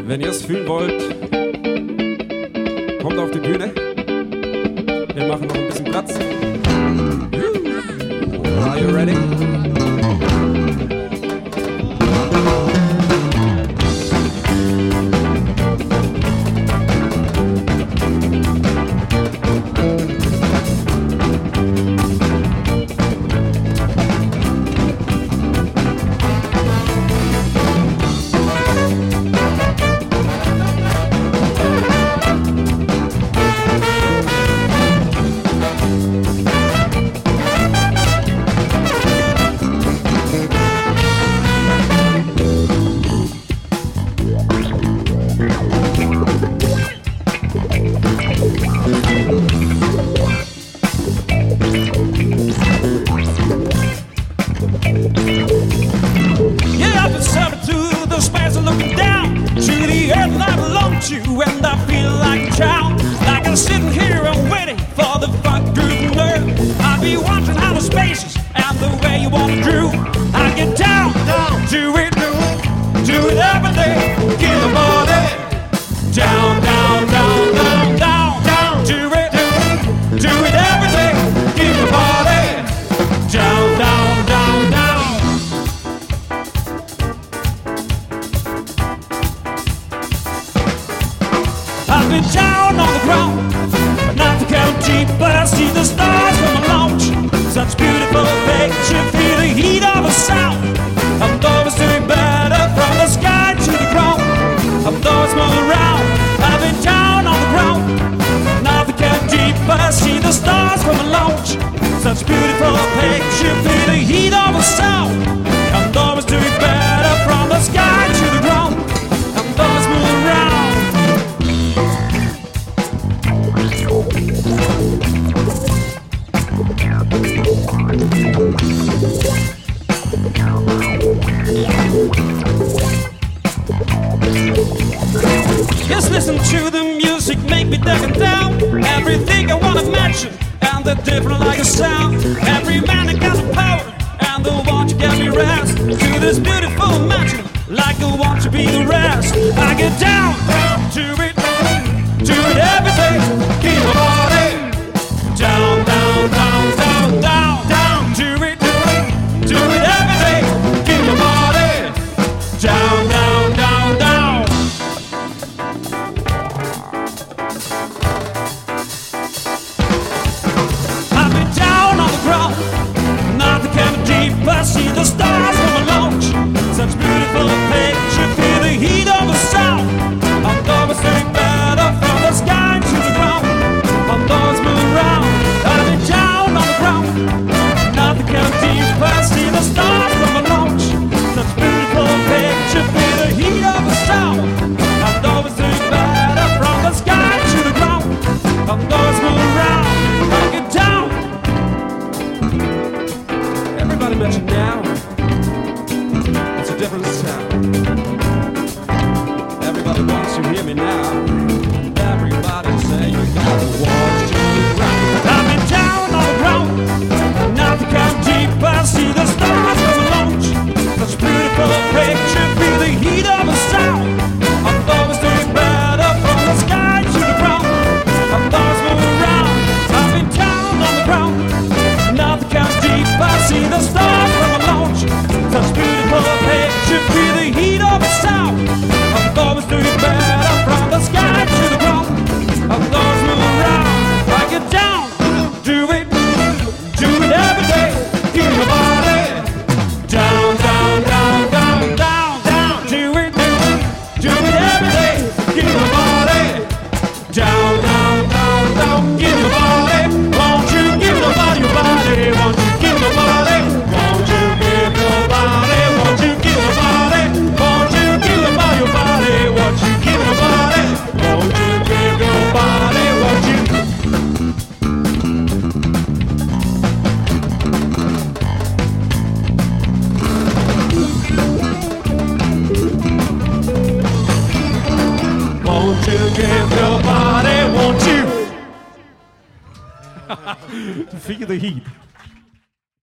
Wenn ihr es fühlen wollt, kommt auf die Bühne. Wir machen noch ein bisschen Platz. Are you ready? Yeah, I've been serving to the space and looking down to the earth that I belong to, and I feel like a child, like I'm sitting here and waiting for the funk groove nerve. I'll be watching outer spaces and the way you wanna groove. I get down, do it every day. Get the body down, do it every day. Get the body down. I've been down on the ground, not to count deep, but I see the stars from a launch. Such beautiful picture, feel the heat of the sound. I'm always doing better from the sky to the ground. I'm always moving around. I've been down on the ground, not to count deep, but I see the stars from a launch. Such beautiful picture, feel the heat of the sound. I'm always doing better from the sky to the ground. I'm always moving around. Just listen to the music, make me digging down. Everything I wanna mention, and they're different like a sound. Every man has got the power, and they want to get me rest. To this beautiful mansion, like I want to be the rest. I get down, do it every day. Keep my body down, do it every day. Keep my body down. I've been down on the ground, not the kind of deep. I see the stars from a launch. Such beautiful picture, feel the heat of the sound. I'm always doing better from the sky to the ground. I'm always moving around. I've been down on the ground, not the kind of deep. I see the stars from a launch. Such beautiful picture, feel the heat of the sound. I'm always doing better from the sky to the ground. I'm always moving around. I get down. Everybody mention now. It's a different sound. Everybody wants to hear me now. Everybody say you gotta watch to the ground. I've been down on the ground, now to count deep. I see the stars from a launch. Such beautiful picture, feel the heat of the sound. I'm always doing better from the sky to the ground. I'm always moving around. I've been down on the ground, now to count deep. I see the stars from a launch. Such beautiful picture, feel the heat of the sound. I'm always doing better from the sky to the ground. I'm always moving around. I get down, do it every day. Keep my body down, do it every day. Keep my body down, give my body. Won't you give nobody your body? Won't you give nobody? Won't you give nobody? Won't you give nobody? Won't you give nobody your body? Won't you give nobody? Won't you give nobody? Won't you? Won't you give nobody? Won't you? Feel the heat.